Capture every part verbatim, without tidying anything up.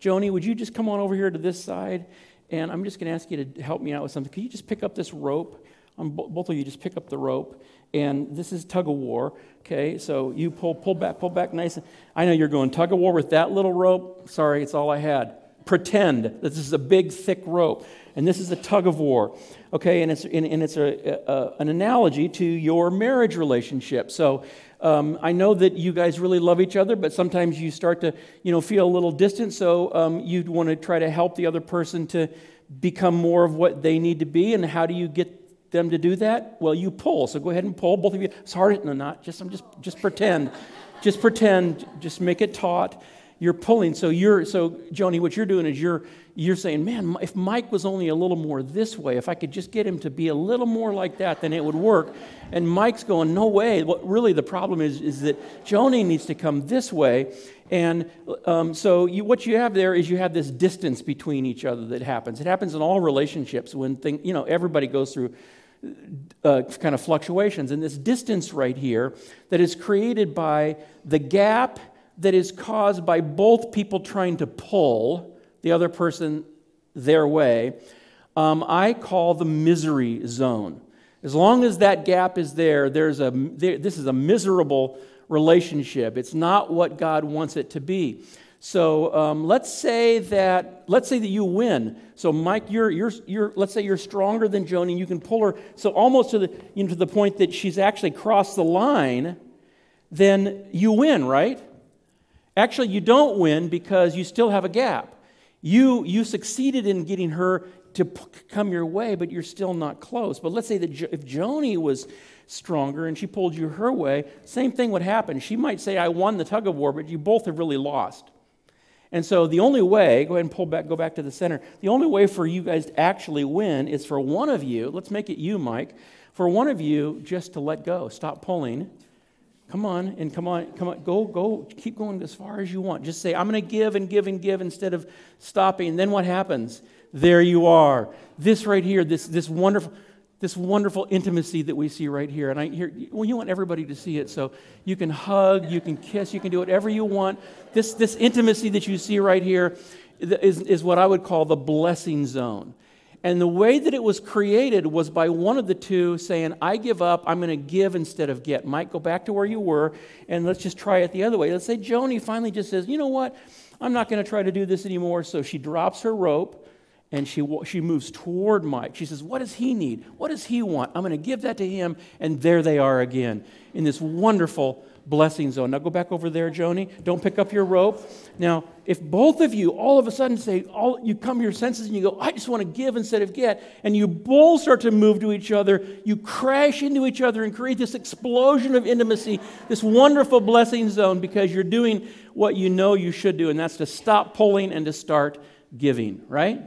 Joni, would you just come on over here to this side? And I'm just going to ask you to help me out with something. Can you just pick up this rope? Um, both of you just pick up the rope. And this is tug of war, okay? So you pull, pull back, pull back nice. I know you're going tug of war with that little rope. Sorry, it's all I had. Pretend that this is a big, thick rope. And this is a tug of war, okay? And it's and, and it's a, a, an analogy to your marriage relationship. So um, I know that you guys really love each other, but sometimes you start to, you know, feel a little distant. So um, you'd want to try to help the other person to become more of what they need to be. And how do you get them to do that? Well, you pull. So go ahead and pull, both of you. It's hard, no, not just. I'm just just pretend, just pretend. Just make it taut. You're pulling. So you're so Joni, what you're doing is you're you're saying, man, if Mike was only a little more this way, if I could just get him to be a little more like that, then it would work. And Mike's going, no way. What really the problem is is that Joni needs to come this way. And um, so you, what you have there is you have this distance between each other that happens. It happens in all relationships when thing, you know, everybody goes through uh, kind of fluctuations. And this distance right here that is created by the gap that is caused by both people trying to pull the other person their way, um, I call the misery zone. As long as that gap is there, there's a there, this is a miserable relationship. It's not what God wants it to be. So um, let's say that let's say that you win. So Mike, you're you're you're let's say you're stronger than Joni, and you can pull her so almost to the you know to the point that she's actually crossed the line. Then you win, right? Actually, you don't win because you still have a gap. You you succeeded in getting her to p- come your way, but you're still not close. But let's say that jo- if Joni was stronger and she pulled you her way, same thing would happen. She might say, I won the tug of war, but you both have really lost. And so the only way, go ahead and pull back, go back to the center. The only way for you guys to actually win is for one of you, let's make it you, Mike, for one of you just to let go, stop pulling. Come on, and come on, come on, go, go, keep going as far as you want. Just say, I'm going to give and give and give instead of stopping. And then what happens? There you are. This right here, this this wonderful, this wonderful intimacy that we see right here. And I hear, well, you want everybody to see it, so you can hug, you can kiss, you can do whatever you want. This this intimacy that you see right here is, is what I would call the blessing zone. And the way that it was created was by one of the two saying, I give up, I'm going to give instead of get. Mike, go back to where you were, and let's just try it the other way. Let's say Joni finally just says, you know what, I'm not going to try to do this anymore. So she drops her rope, and she she moves toward Mike. She says, what does he need? What does he want? I'm going to give that to him, and there they are again in this wonderful blessing zone. Now go back over there, Joni. Don't pick up your rope. Now, if both of you all of a sudden say, all you come to your senses and you go, I just want to give instead of get, and you both start to move to each other, you crash into each other and create this explosion of intimacy, this wonderful blessing zone, because you're doing what you know you should do, and that's to stop pulling and to start giving, right?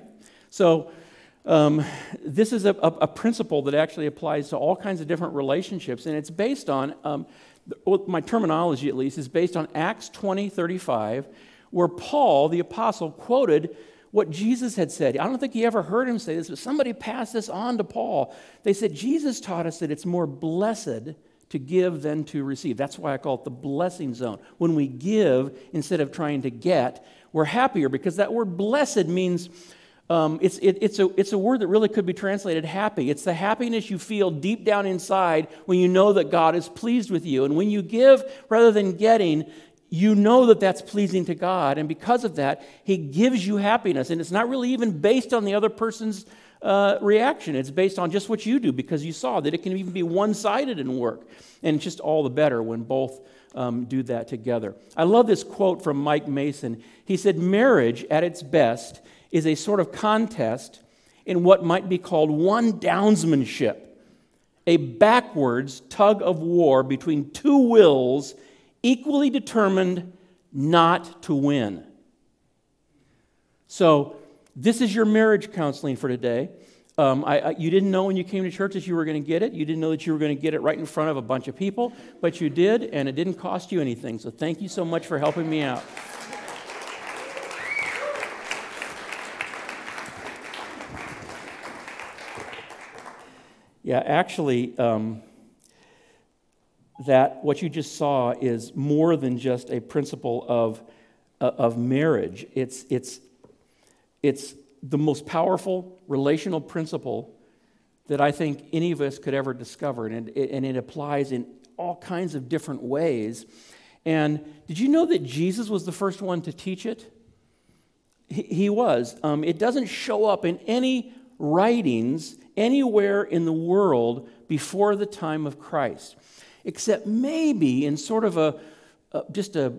So um, this is a, a, a principle that actually applies to all kinds of different relationships, and it's based on um, my terminology at least, is based on Acts twenty thirty-five, where Paul, the apostle, quoted what Jesus had said. I don't think he ever heard him say this, but somebody passed this on to Paul. They said, Jesus taught us that it's more blessed to give than to receive. That's why I call it the blessing zone. When we give instead of trying to get, we're happier, because that word blessed means Um, it's it, it's a it's a word that really could be translated happy. It's the happiness you feel deep down inside when you know that God is pleased with you. And when you give rather than getting, you know that that's pleasing to God. And because of that, He gives you happiness. And it's not really even based on the other person's uh, reaction. It's based on just what you do, because you saw that it can even be one-sided in work. And it's just all the better when both um, do that together. I love this quote from Mike Mason. He said, marriage at its best is a sort of contest in what might be called one-downsmanship, a backwards tug of war between two wills equally determined not to win. So this is your marriage counseling for today. Um, I, I, you didn't know when you came to church that you were going to get it. You didn't know that you were going to get it right in front of a bunch of people, but you did, and it didn't cost you anything. So thank you so much for helping me out. Yeah, actually, um, that what you just saw is more than just a principle of uh, of marriage. It's it's It's the most powerful relational principle that I think any of us could ever discover, and it, and it applies in all kinds of different ways. And did you know that Jesus was the first one to teach it? He, he was. Um, it doesn't show up in any writings anywhere in the world before the time of Christ, except maybe in sort of a, a just a,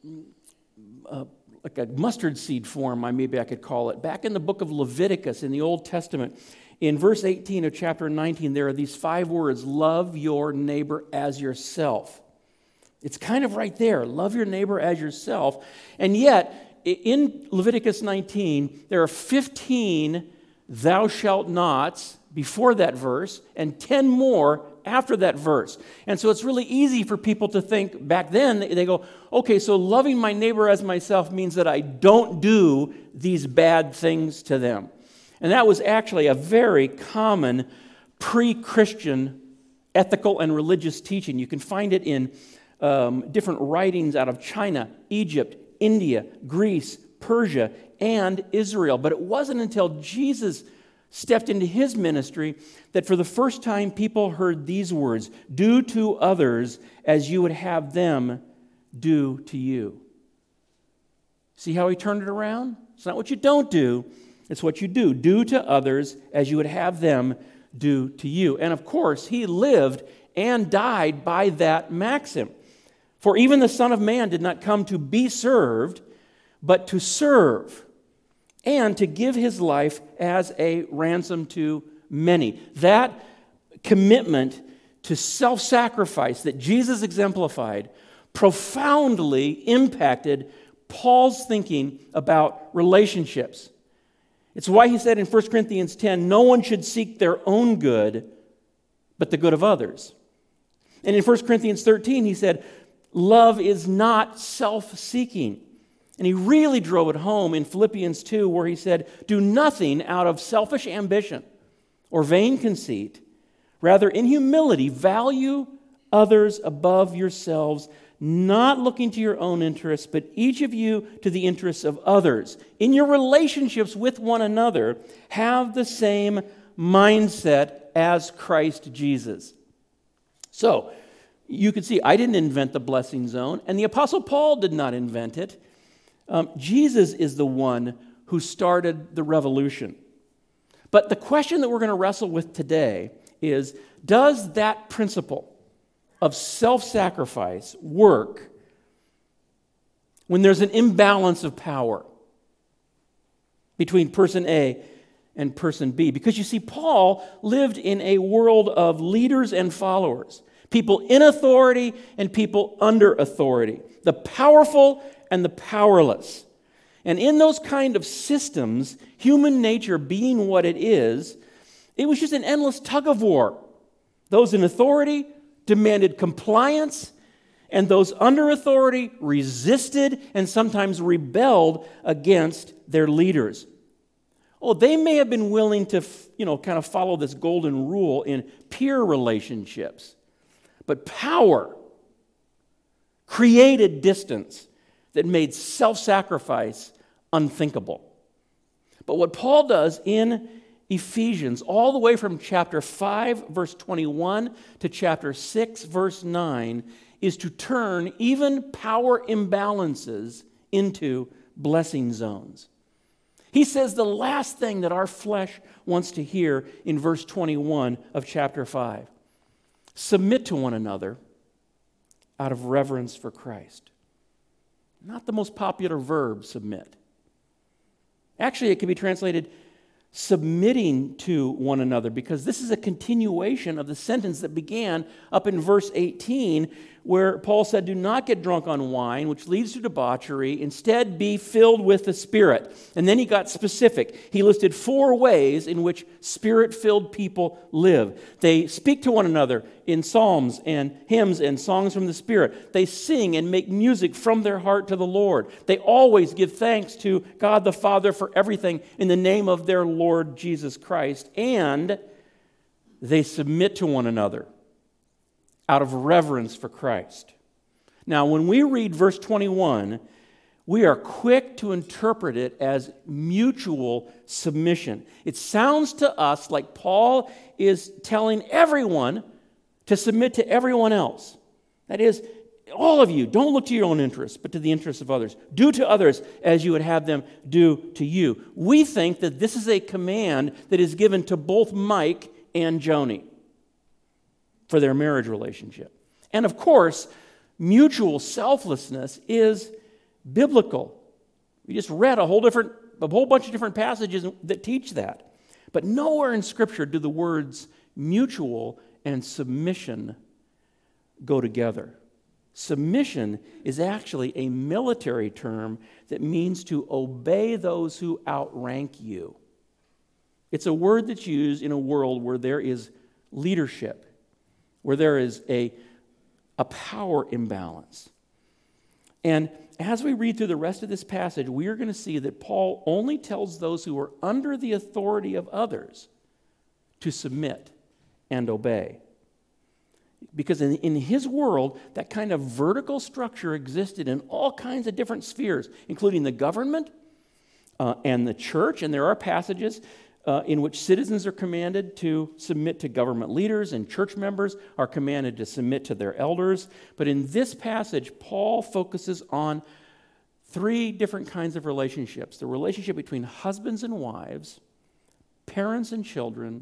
a like a mustard seed form, I maybe I could call it. Back in the book of Leviticus in the Old Testament, in verse eighteen of chapter nineteen, there are these five words: love your neighbor as yourself. It's kind of right there, love your neighbor as yourself. And yet, in Leviticus nineteen, there are fifteen thou shalt nots before that verse, and ten more after that verse. And so it's really easy for people to think, back then, they go, okay, so loving my neighbor as myself means that I don't do these bad things to them. And that was actually a very common pre-Christian ethical and religious teaching. You can find it in um, different writings out of China, Egypt, India, Greece, Persia, and Israel. But it wasn't until Jesus stepped into his ministry that for the first time people heard these words: do to others as you would have them do to you. See how he turned it around? It's not what you don't do, it's what you do. Do to others as you would have them do to you. And of course, he lived and died by that maxim. For even the Son of Man did not come to be served, but to serve, and to give his life as a ransom to many. That commitment to self-sacrifice that Jesus exemplified profoundly impacted Paul's thinking about relationships. It's why he said in First Corinthians ten, no one should seek their own good, but the good of others. And in First Corinthians thirteen, he said, love is not self-seeking. And he really drove it home in Philippians two, where he said, do nothing out of selfish ambition or vain conceit. Rather, in humility, value others above yourselves, not looking to your own interests, but each of you to the interests of others. In your relationships with one another, have the same mindset as Christ Jesus. So, you can see I didn't invent the blessing zone, and the Apostle Paul did not invent it. Um, Jesus is the one who started the revolution. But the question that we're going to wrestle with today is, does that principle of self-sacrifice work when there's an imbalance of power between person A and person B? Because you see, Paul lived in a world of leaders and followers, people in authority and people under authority, the powerful and the powerless. And in those kind of systems, human nature being what it is, it was just an endless tug of war. Those in authority demanded compliance, and those under authority resisted and sometimes rebelled against their leaders. Oh, they may have been willing to, you know, kind of follow this golden rule in peer relationships, but power created distance that made self-sacrifice unthinkable. But what Paul does in Ephesians, all the way from chapter five, verse twenty-one, to chapter six, verse nine, is to turn even power imbalances into blessing zones. He says the last thing that our flesh wants to hear in verse twenty-one of chapter five: submit to one another out of reverence for Christ. Not the most popular verb, submit. Actually, it can be translated submitting to one another, because this is a continuation of the sentence that began up in verse eighteen, where Paul said, do not get drunk on wine, which leads to debauchery. Instead, be filled with the Spirit. And then he got specific. He listed four ways in which Spirit-filled people live. They speak to one another in psalms and hymns and songs from the Spirit. They sing and make music from their heart to the Lord. They always give thanks to God the Father for everything in the name of their Lord Jesus Christ. And they submit to one another out of reverence for Christ. Now, when we read verse twenty-one, we are quick to interpret it as mutual submission. It sounds to us like Paul is telling everyone to submit to everyone else. That is, all of you, don't look to your own interests, but to the interests of others. Do to others as you would have them do to you. We think that this is a command that is given to both Mike and Joni for their marriage relationship. And of course, mutual selflessness is biblical. We just read a whole different, a whole bunch of different passages that teach that. But nowhere in Scripture do the words mutual and submission go together. Submission is actually a military term that means to obey those who outrank you. It's a word that's used in a world where there is leadership, where there is a, a power imbalance. And as we read through the rest of this passage, we are going to see that Paul only tells those who are under the authority of others to submit and obey. Because in, in his world, that kind of vertical structure existed in all kinds of different spheres, including the government uh, and the church. And there are passages uh, in which citizens are commanded to submit to government leaders, and church members are commanded to submit to their elders. But in this passage, Paul focuses on three different kinds of relationships: the relationship between husbands and wives, parents and children,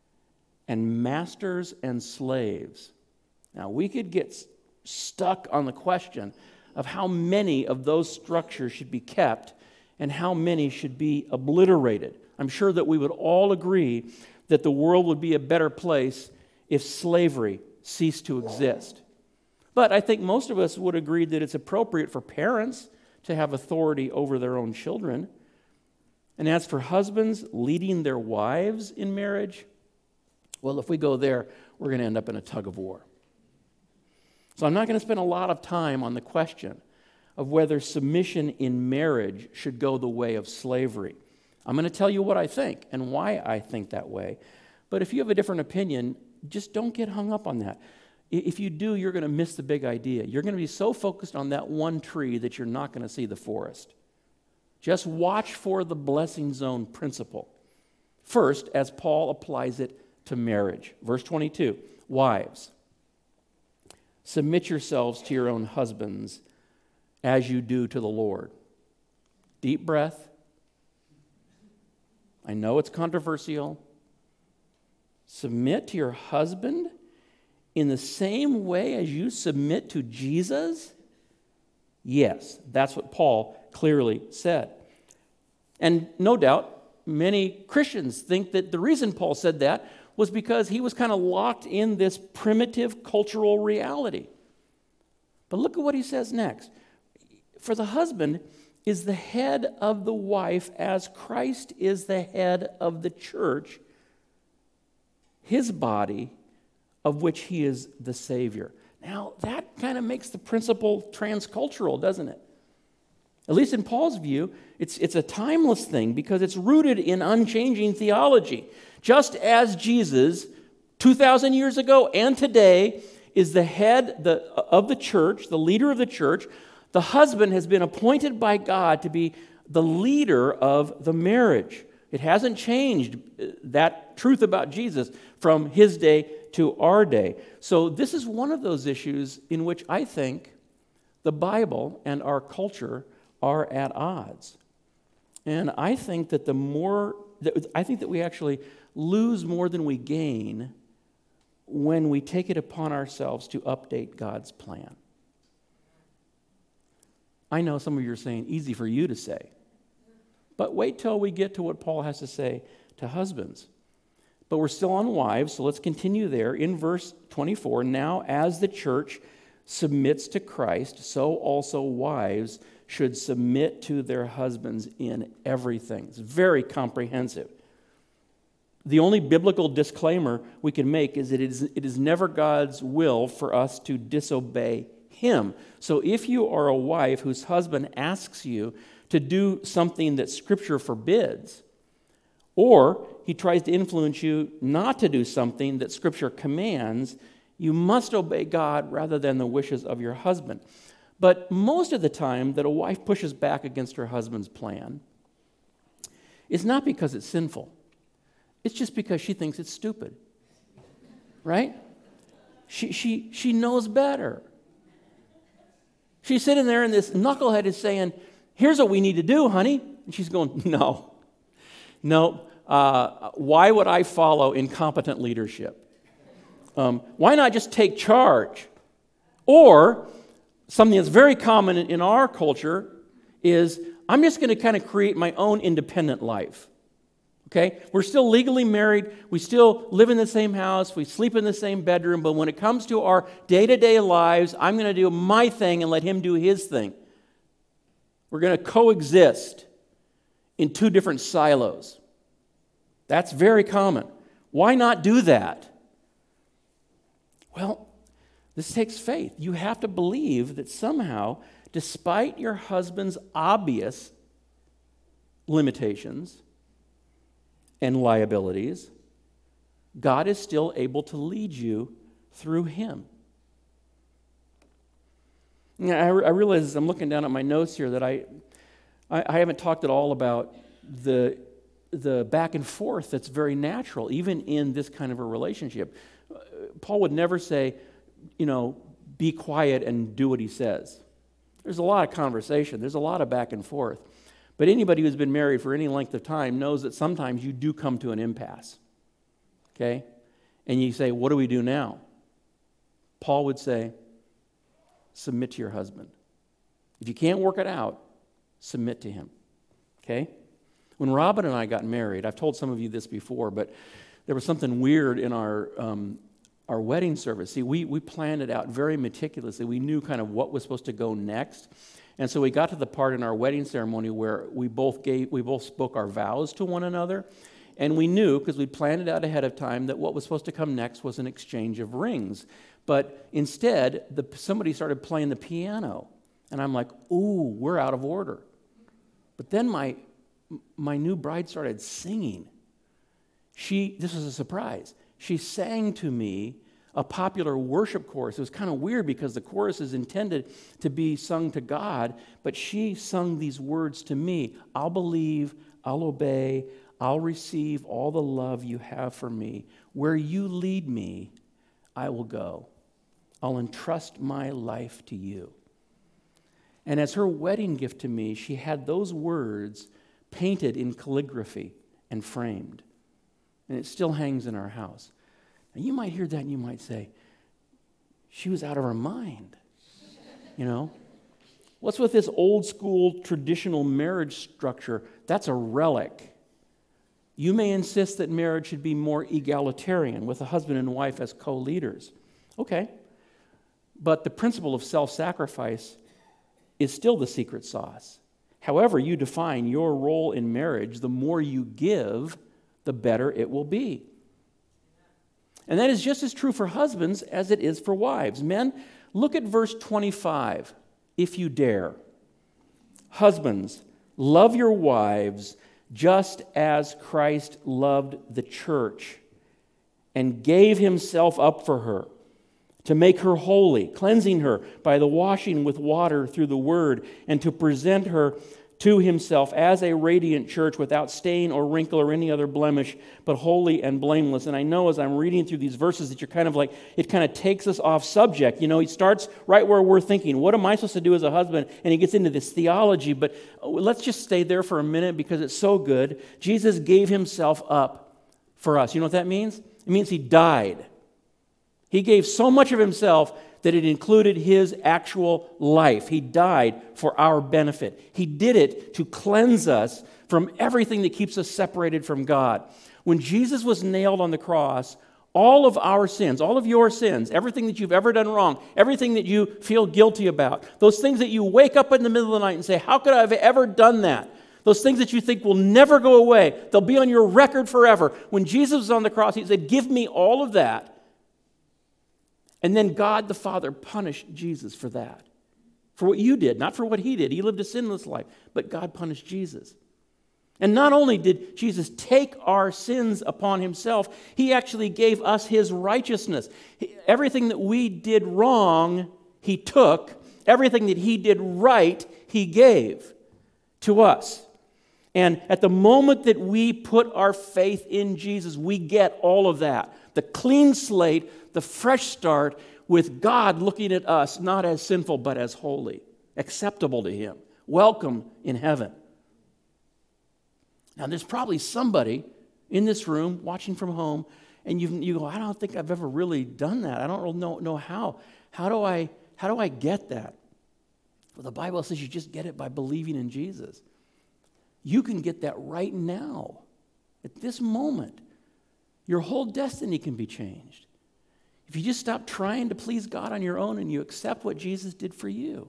and masters and slaves. Now, we could get stuck on the question of how many of those structures should be kept and how many should be obliterated. I'm sure that we would all agree that the world would be a better place if slavery ceased to exist. But I think most of us would agree that it's appropriate for parents to have authority over their own children. And as for husbands leading their wives in marriage, well, if we go there, we're going to end up in a tug of war. So I'm not going to spend a lot of time on the question of whether submission in marriage should go the way of slavery. I'm going to tell you what I think and why I think that way. But if you have a different opinion, just don't get hung up on that. If you do, you're going to miss the big idea. You're going to be so focused on that one tree that you're not going to see the forest. Just watch for the blessing zone principle. First, as Paul applies it to marriage. Verse twenty-two, wives, submit yourselves to your own husbands as you do to the Lord. Deep breath. I know it's controversial. Submit to your husband in the same way as you submit to Jesus? Yes, that's what Paul clearly said. And no doubt, many Christians think that the reason Paul said that was because he was kind of locked in this primitive cultural reality. But look at what he says next. For the husband is the head of the wife as Christ is the head of the church, his body, of which he is the Savior. Now, that kind of makes the principle transcultural, doesn't it? At least in Paul's view, it's, it's a timeless thing because it's rooted in unchanging theology. Just as Jesus, two thousand years ago and today, is the head the, of the church, the leader of the church, the husband has been appointed by God to be the leader of the marriage. It hasn't changed, that truth about Jesus, from his day to our day. So this is one of those issues in which I think the Bible and our culture are at odds. And I think that the more, that I think that we actually lose more than we gain when we take it upon ourselves to update God's plan. I know some of you are saying, easy for you to say. But wait till we get to what Paul has to say to husbands. But we're still on wives, so let's continue there. In verse twenty-four, now as the church submits to Christ, so also wives should submit to their husbands in everything. It's very comprehensive. The only biblical disclaimer we can make is that it is, it is never God's will for us to disobey him. So if you are a wife whose husband asks you to do something that Scripture forbids, or he tries to influence you not to do something that Scripture commands, you must obey God rather than the wishes of your husband. But most of the time that a wife pushes back against her husband's plan, it's not because it's sinful. It's just because she thinks it's stupid. Right? She, she, she knows better. She's sitting there and this knucklehead is saying, here's what we need to do, honey. And she's going, no. No. Uh, why would I follow incompetent leadership? Um, why not just take charge? Or something that's very common in our culture is, I'm just going to kind of create my own independent life. Okay? We're still legally married. We still live in the same house. We sleep in the same bedroom. But when it comes to our day-to-day lives, I'm going to do my thing and let him do his thing. We're going to coexist in two different silos. That's very common. Why not do that? Well, this takes faith. You have to believe that somehow, despite your husband's obvious limitations and liabilities, God is still able to lead you through him. Yeah, I, I realize as I'm looking down at my notes here that I, I, I haven't talked at all about the, the back and forth that's very natural, even in this kind of a relationship. Paul would never say, you know, be quiet and do what he says. There's a lot of conversation. There's a lot of back and forth. But anybody who's been married for any length of time knows that sometimes you do come to an impasse. Okay? And you say, what do we do now? Paul would say, submit to your husband. If you can't work it out, submit to him. Okay? When Robin and I got married, I've told some of you this before, but there was something weird in our um, our wedding service. See, we, we planned it out very meticulously. We knew kind of what was supposed to go next. And so we got to the part in our wedding ceremony where we both gave, we both spoke our vows to one another. And we knew, because we planned it out ahead of time, that what was supposed to come next was an exchange of rings. But instead, the, somebody started playing the piano. And I'm like, ooh, we're out of order. But then my, my new bride started singing. She, this was a surprise. She sang to me a popular worship chorus. It was kind of weird because the chorus is intended to be sung to God, but she sung these words to me. I'll believe, I'll obey, I'll receive all the love you have for me. Where you lead me, I will go. I'll entrust my life to you. And as her wedding gift to me, she had those words painted in calligraphy and framed. And it still hangs in our house. Now you might hear that and you might say, she was out of her mind. You know? What's with this old school traditional marriage structure? That's a relic. You may insist that marriage should be more egalitarian with a husband and wife as co-leaders. Okay. But the principle of self-sacrifice is still the secret sauce. However you define your role in marriage, the more you give, the better it will be. And that is just as true for husbands as it is for wives. Men, look at verse twenty-five, if you dare. Husbands, love your wives just as Christ loved the church and gave himself up for her, to make her holy, cleansing her by the washing with water through the word, and to present her to himself as a radiant church without stain or wrinkle or any other blemish, but holy and blameless. And I know as I'm reading through these verses that you're kind of like, it kind of takes us off subject. You know, he starts right where we're thinking, what am I supposed to do as a husband? And he gets into this theology, but let's just stay there for a minute because it's so good. Jesus gave himself up for us. You know what that means? It means he died. He gave so much of himself that it included his actual life. He died for our benefit. He did it to cleanse us from everything that keeps us separated from God. When Jesus was nailed on the cross, all of our sins, all of your sins, everything that you've ever done wrong, everything that you feel guilty about, those things that you wake up in the middle of the night and say, how could I have ever done that? Those things that you think will never go away, they'll be on your record forever. When Jesus was on the cross, he said, give me all of that. And then God the Father punished Jesus for that. For what you did, not for what he did. He lived a sinless life, but God punished Jesus. And not only did Jesus take our sins upon himself, he actually gave us his righteousness. Everything that we did wrong, he took, Everything that he did right, he gave to us. And at the moment that we put our faith in Jesus, we get all of that. The clean slate, the fresh start, with God looking at us not as sinful but as holy, acceptable to him, welcome in heaven. Now there's probably somebody in this room watching from home, and you you go, I don't think I've ever really done that. I don't know, know how. How do I how do I get that? Well, the Bible says you just get it by believing in Jesus. You can get that right now. At this moment, your whole destiny can be changed. If you just stop trying to please God on your own and you accept what Jesus did for you.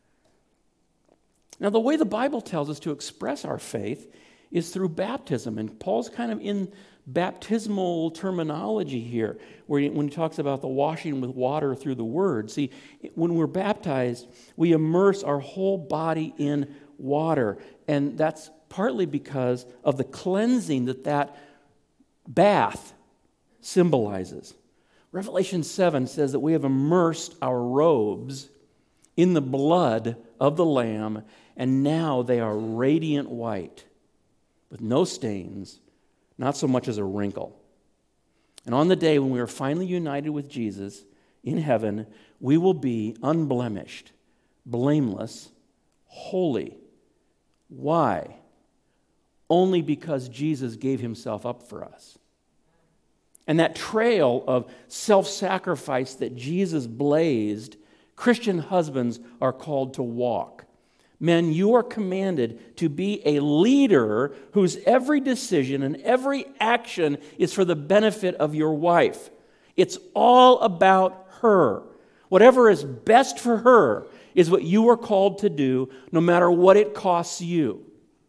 Now, the way the Bible tells us to express our faith is through baptism. And Paul's kind of in baptismal terminology here, where he, when he talks about the washing with water through the Word. See, when we're baptized, we immerse our whole body in water. And that's partly because of the cleansing that that bath symbolizes. Revelation seven says that we have immersed our robes in the blood of the Lamb, and now they are radiant white, with no stains, not so much as a wrinkle. And on the day when we are finally united with Jesus in heaven, we will be unblemished, blameless, holy. Why? Only because Jesus gave himself up for us. And that trail of self-sacrifice that Jesus blazed, Christian husbands are called to walk. Men, you are commanded to be a leader whose every decision and every action is for the benefit of your wife. It's all about her. Whatever is best for her is what you are called to do, no matter what it costs you.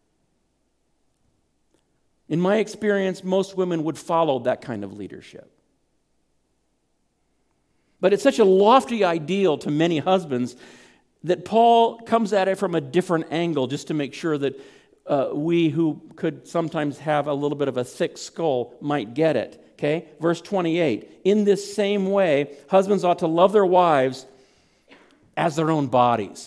In my experience, most women would follow that kind of leadership. But it's such a lofty ideal to many husbands that Paul comes at it from a different angle just to make sure that uh, we who could sometimes have a little bit of a thick skull might get it. Okay? Verse twenty-eight, in this same way, husbands ought to love their wives as their own bodies.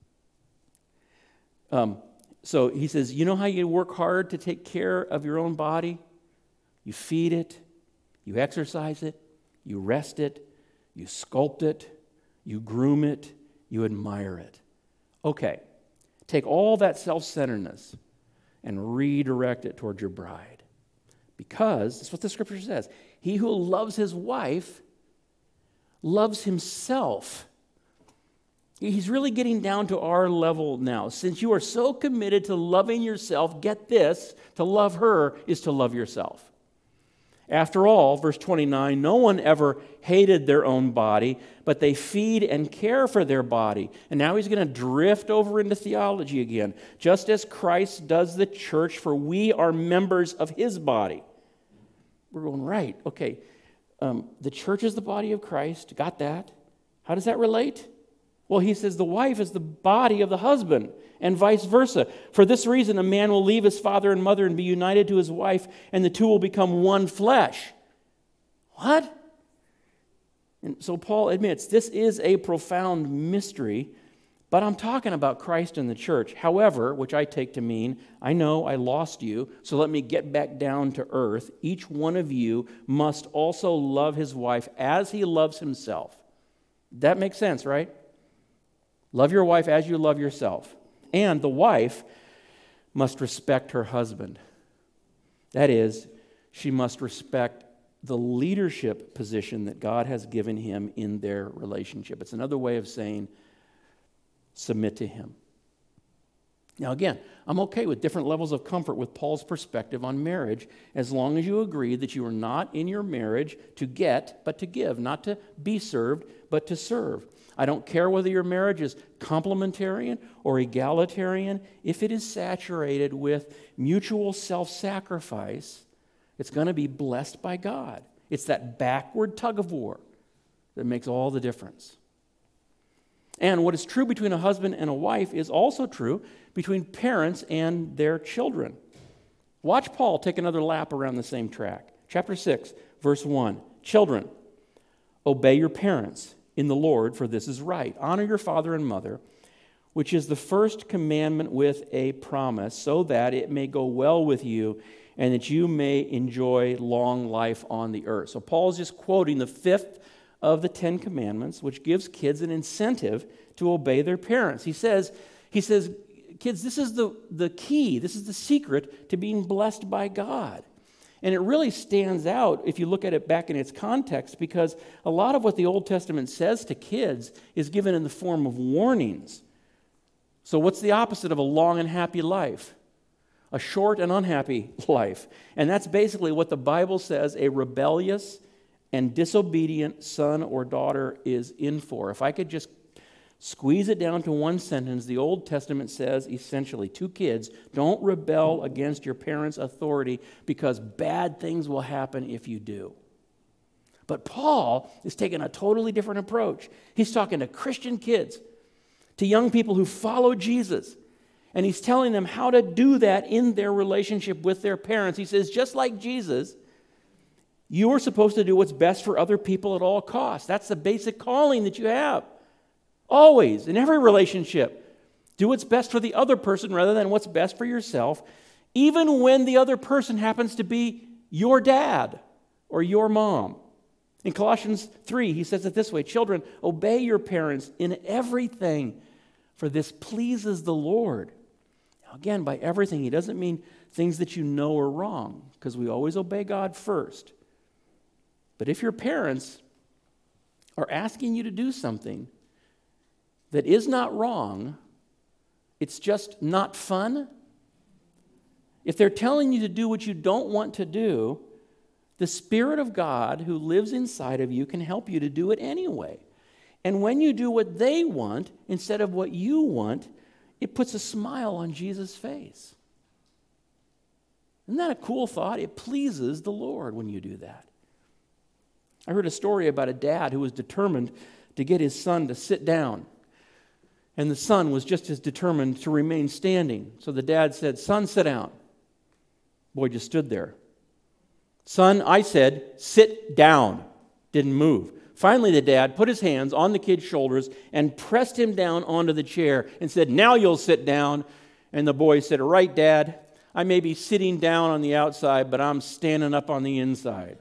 Um, So he says, you know how you work hard to take care of your own body? You feed it, you exercise it, you rest it, you sculpt it, you groom it, you admire it. Okay, take all that self-centeredness and redirect it toward your bride. Because, that's what the scripture says, he who loves his wife loves himself. He's really getting down to our level now. Since you are so committed to loving yourself, get this, to love her is to love yourself. After all, verse twenty-nine, no one ever hated their own body, but they feed and care for their body. And now he's going to drift over into theology again. Just as Christ does the church, for we are members of his body. We're going, right, okay. Um, the church is the body of Christ. Got that? How does that relate? Well, he says the wife is the body of the husband, and vice versa. For this reason, a man will leave his father and mother and be united to his wife, and the two will become one flesh. What? And so Paul admits this is a profound mystery, but I'm talking about Christ and the church. However, which I take to mean, I know I lost you, so let me get back down to earth. Each one of you must also love his wife as he loves himself. That makes sense, right? Love your wife as you love yourself. And the wife must respect her husband. That is, she must respect the leadership position that God has given him in their relationship. It's another way of saying submit to him. Now again, I'm okay with different levels of comfort with Paul's perspective on marriage as long as you agree that you are not in your marriage to get, but to give, not to be served, but to serve. I don't care whether your marriage is complementarian or egalitarian. If it is saturated with mutual self-sacrifice, it's going to be blessed by God. It's that backward tug of war that makes all the difference. And what is true between a husband and a wife is also true between parents and their children. Watch Paul take another lap around the same track. Chapter six, verse one. Children, obey your parents in the Lord, for this is right. Honor your father and mother, which is the first commandment with a promise, so that it may go well with you and that you may enjoy long life on the earth. So Paul's just quoting the fifth of the Ten Commandments, which gives kids an incentive to obey their parents. He says, he says, kids, this is the, the key, this is the secret to being blessed by God. And it really stands out if you look at it back in its context, because a lot of what the Old Testament says to kids is given in the form of warnings. So what's the opposite of a long and happy life? A short and unhappy life. And that's basically what the Bible says a rebellious and disobedient son or daughter is in for. If I could just squeeze it down to one sentence, the Old Testament says essentially to kids, don't rebel against your parents' authority because bad things will happen if you do. But Paul is taking a totally different approach. He's talking to Christian kids, to young people who follow Jesus, and he's telling them how to do that in their relationship with their parents. He says, just like Jesus, you are supposed to do what's best for other people at all costs. That's the basic calling that you have. Always, in every relationship, do what's best for the other person rather than what's best for yourself, even when the other person happens to be your dad or your mom. In Colossians three, he says it this way, children, obey your parents in everything, for this pleases the Lord. Now, again, by everything, he doesn't mean things that you know are wrong, because we always obey God first. But if your parents are asking you to do something that is not wrong, it's just not fun. If they're telling you to do what you don't want to do, the Spirit of God who lives inside of you can help you to do it anyway. And when you do what they want instead of what you want, it puts a smile on Jesus' face. Isn't that a cool thought? It pleases the Lord when you do that. I heard a story about a dad who was determined to get his son to sit down. And the son was just as determined to remain standing. So the dad said, son, sit down. Boy just stood there. Son, I said, sit down. Didn't move. Finally, the dad put his hands on the kid's shoulders and pressed him down onto the chair and said, now you'll sit down. And the boy said, right, Dad, I may be sitting down on the outside, but I'm standing up on the inside.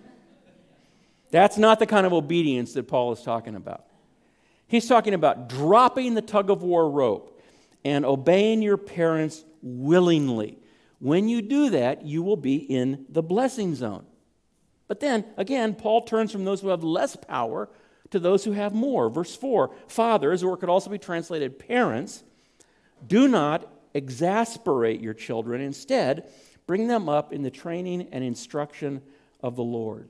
That's not the kind of obedience that Paul is talking about. He's talking about dropping the tug-of-war rope and obeying your parents willingly. When you do that, you will be in the blessing zone. But then, again, Paul turns from those who have less power to those who have more. Verse four, fathers, or it could also be translated parents, do not exasperate your children. Instead, bring them up in the training and instruction of the Lord.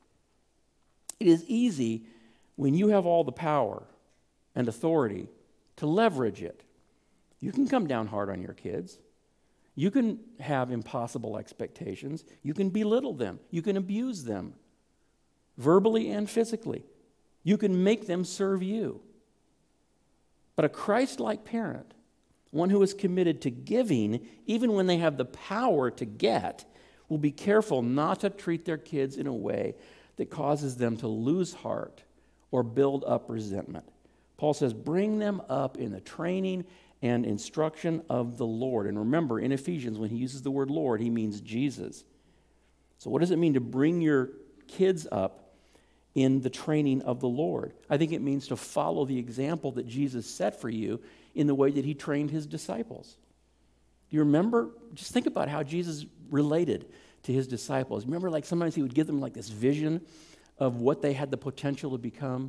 It is easy when you have all the power and authority to leverage it. You can come down hard on your kids. You can have impossible expectations. You can belittle them. You can abuse them, verbally and physically. You can make them serve you. But a Christ-like parent, one who is committed to giving, even when they have the power to get, will be careful not to treat their kids in a way that causes them to lose heart or build up resentment. Paul says, bring them up in the training and instruction of the Lord. And remember, in Ephesians, when he uses the word Lord, he means Jesus. So what does it mean to bring your kids up in the training of the Lord? I think it means to follow the example that Jesus set for you in the way that he trained his disciples. Do you remember? Just think about how Jesus related to his disciples. Remember, like sometimes he would give them like this vision of what they had the potential to become.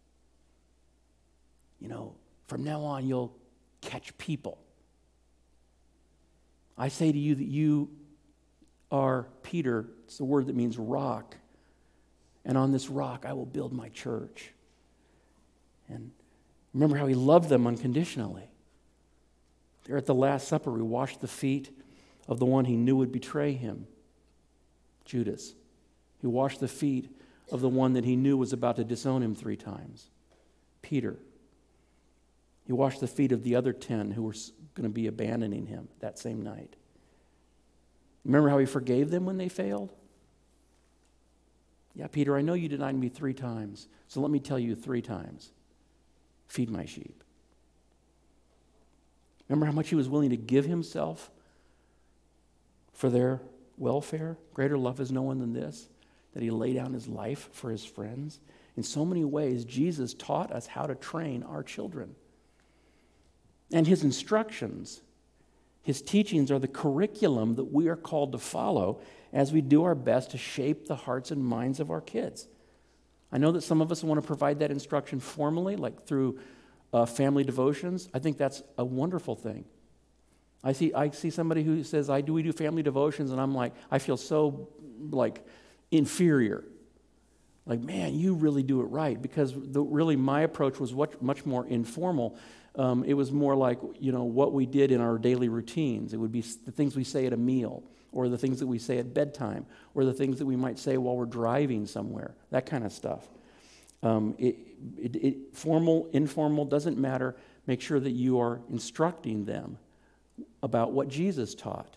You know, from now on, you'll catch people. I say to you that you are Peter. It's the word that means rock. And on this rock, I will build my church. And remember how he loved them unconditionally. There at the Last Supper, he washed the feet of the one he knew would betray him, Judas. He washed the feet of the one that he knew was about to disown him three times, Peter. He washed the feet of the other ten who were going to be abandoning him that same night. Remember how he forgave them when they failed? Yeah, Peter, I know you denied me three times, so let me tell you three times. Feed my sheep. Remember how much he was willing to give himself for their welfare? Greater love is no one than this, that he laid down his life for his friends. In so many ways, Jesus taught us how to train our children. And his instructions, his teachings are the curriculum that we are called to follow as we do our best to shape the hearts and minds of our kids. I know that some of us want to provide that instruction formally, like through uh, family devotions. I think that's a wonderful thing. I see I see somebody who says, I do we do family devotions, and I'm like, I feel so like inferior. Like, man, you really do it right, because the, really my approach was what, much more informal. Um, it was more like, you know, what we did in our daily routines. It would be the things we say at a meal, or the things that we say at bedtime, or the things that we might say while we're driving somewhere, that kind of stuff. Um, it, it, it, formal, informal, doesn't matter. Make sure that you are instructing them about what Jesus taught.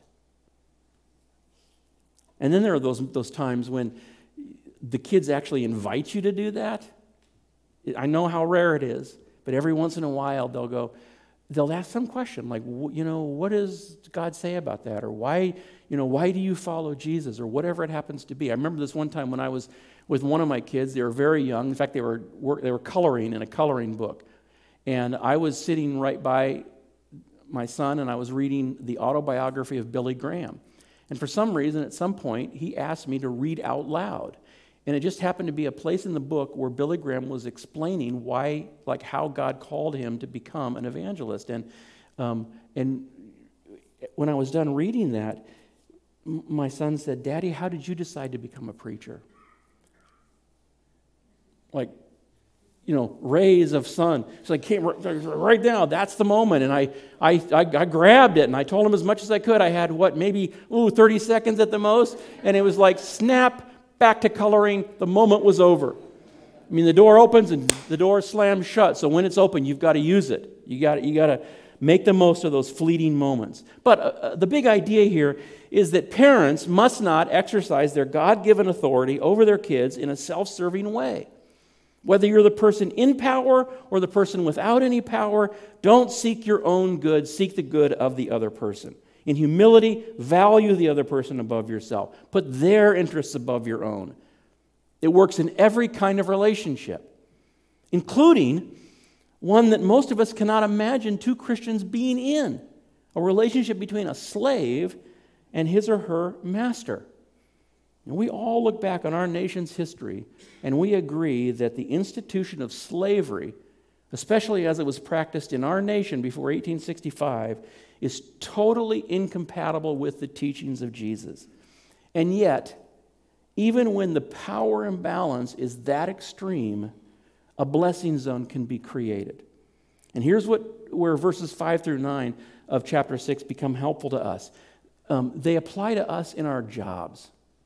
And then there are those, those times when the kids actually invite you to do that. I know how rare it is, but every once in a while they'll go, they'll ask some question like, you know, what does God say about that? Or why, you know, why do you follow Jesus? Or whatever it happens to be. I remember this one time when I was with one of my kids. They were very young. In fact, they were they were coloring in a coloring book. And I was sitting right by my son, and I was reading the autobiography of Billy Graham. And for some reason, at some point, he asked me to read out loud. And it just happened to be a place in the book where Billy Graham was explaining why, like how God called him to become an evangelist. And um, and when I was done reading that, m- my son said, Daddy, how did you decide to become a preacher? Like, you know, rays of sun. So I came right now, that's the moment. And I, I, I, I grabbed it, and I told him as much as I could. I had, what, maybe, ooh, thirty seconds at the most. And it was like, snap, back to coloring. The moment was over. I mean, the door opens and the door slams shut. So when it's open, you've got to use it. You got you got to make the most of those fleeting moments. But uh, the big idea here is that parents must not exercise their God-given authority over their kids in a self-serving way. Whether you're the person in power or the person without any power, don't seek your own good, seek the good of the other person. In humility, value the other person above yourself. Put their interests above your own. It works in every kind of relationship, including one that most of us cannot imagine two Christians being in, a relationship between a slave and his or her master. And we all look back on our nation's history, and we agree that the institution of slavery, especially as it was practiced in our nation before eighteen sixty-five, is totally incompatible with the teachings of Jesus. And yet, even when the power imbalance is that extreme, a blessing zone can be created. And here's what where verses five through nine of chapter six become helpful to us. Um, they apply to us in our jobs,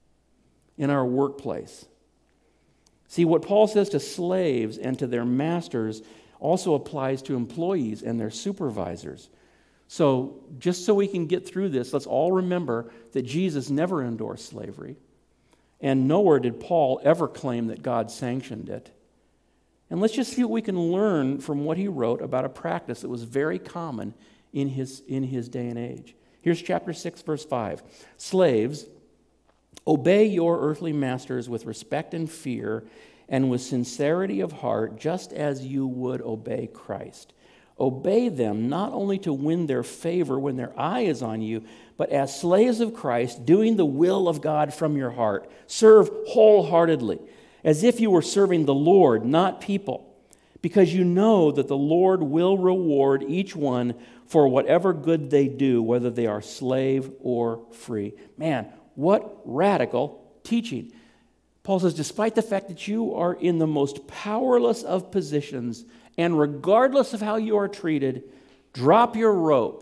in our workplace. See, what Paul says to slaves and to their masters also applies to employees and their supervisors. So just so we can get through this, let's all remember that Jesus never endorsed slavery, and nowhere did Paul ever claim that God sanctioned it. And let's just see what we can learn from what he wrote about a practice that was very common in his, in his day and age. Here's chapter six, verse five. Slaves, obey your earthly masters with respect and fear and with sincerity of heart, just as you would obey Christ. Obey them not only to win their favor when their eye is on you, but as slaves of Christ, doing the will of God from your heart. Serve wholeheartedly, as if you were serving the Lord, not people, because you know that the Lord will reward each one for whatever good they do, whether they are slave or free. Man, what radical teaching. Paul says, despite the fact that you are in the most powerless of positions, and regardless of how you are treated, drop your rope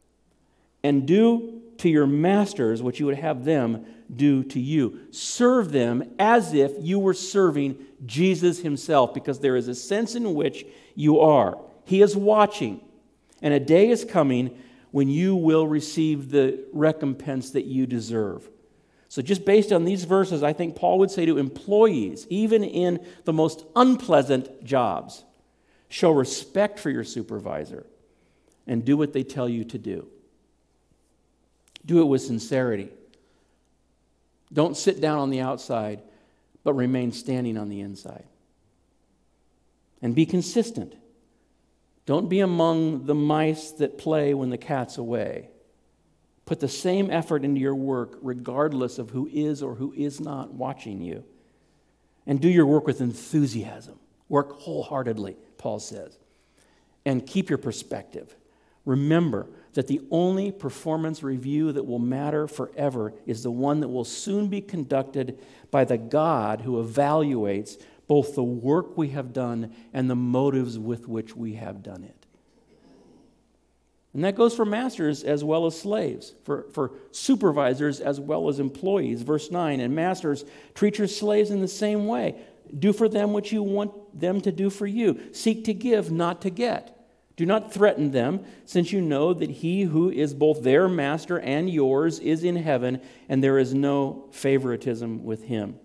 and do to your masters what you would have them do to you. Serve them as if you were serving Jesus himself, because there is a sense in which you are. He is watching, and a day is coming when you will receive the recompense that you deserve. So just based on these verses, I think Paul would say to employees, even in the most unpleasant jobs, show respect for your supervisor and do what they tell you to do. Do it with sincerity. Don't sit down on the outside, but remain standing on the inside. And be consistent. Don't be among the mice that play when the cat's away. Put the same effort into your work regardless of who is or who is not watching you. And do your work with enthusiasm. Work wholeheartedly, Paul says. And keep your perspective. Remember that the only performance review that will matter forever is the one that will soon be conducted by the God who evaluates both the work we have done and the motives with which we have done it. And that goes for masters as well as slaves, for, for supervisors as well as employees. Verse nine, and masters, treat your slaves in the same way. Do for them what you want them to do for you. Seek to give, not to get. Do not threaten them, since you know that he who is both their master and yours is in heaven, and there is no favoritism with him.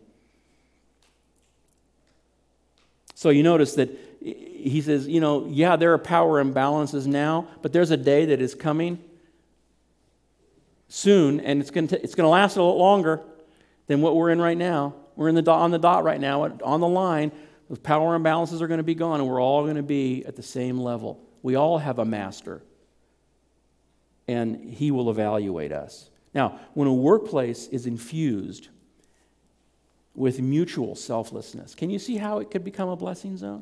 So you notice that he says, you know, yeah, there are power imbalances now, but there's a day that is coming soon, and it's going to it's going to last a lot longer than what we're in right now. We're in the dot, on the dot right now, on the line. The power imbalances are going to be gone, and we're all going to be at the same level. We all have a master, and he will evaluate us. Now, when a workplace is infused with mutual selflessness, can you see how it could become a blessing zone?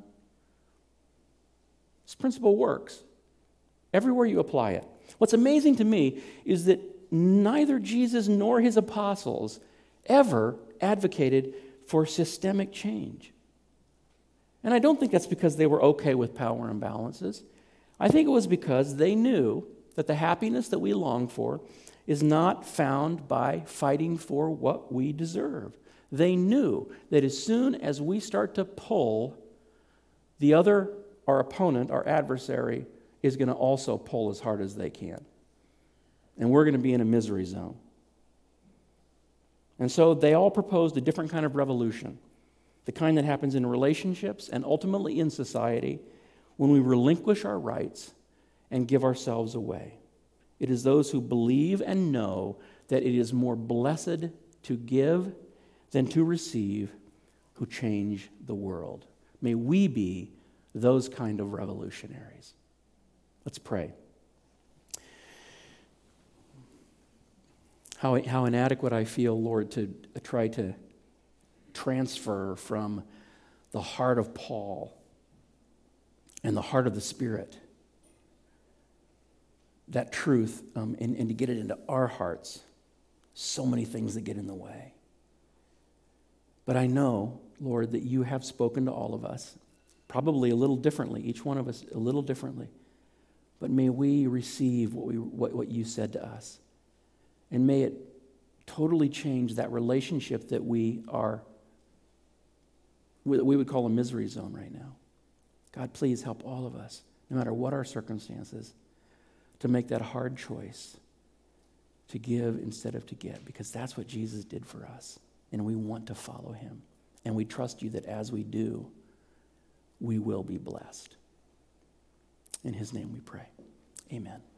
This principle works everywhere you apply it. What's amazing to me is that neither Jesus nor his apostles ever advocated for systemic change. And I don't think that's because they were okay with power imbalances. I think it was because they knew that the happiness that we long for is not found by fighting for what we deserve. They knew that as soon as we start to pull, the other, our opponent, our adversary, is going to also pull as hard as they can. And we're going to be in a misery zone. And so they all proposed a different kind of revolution, the kind that happens in relationships and ultimately in society when we relinquish our rights and give ourselves away. It is those who believe and know that it is more blessed to give than to receive who change the world. May we be those kind of revolutionaries. Let's pray. How, how inadequate I feel, Lord, to try to transfer from the heart of Paul and the heart of the Spirit that truth um, and, and to get it into our hearts. So many things that get in the way. But I know, Lord, that you have spoken to all of us, probably a little differently, each one of us a little differently. But may we receive what, we, what, what you said to us. And may it totally change that relationship that we are, we would call a misery zone right now. God, please help all of us, no matter what our circumstances, to make that hard choice to give instead of to get, because that's what Jesus did for us. And we want to follow him. And we trust you that as we do, we will be blessed. In his name we pray. Amen.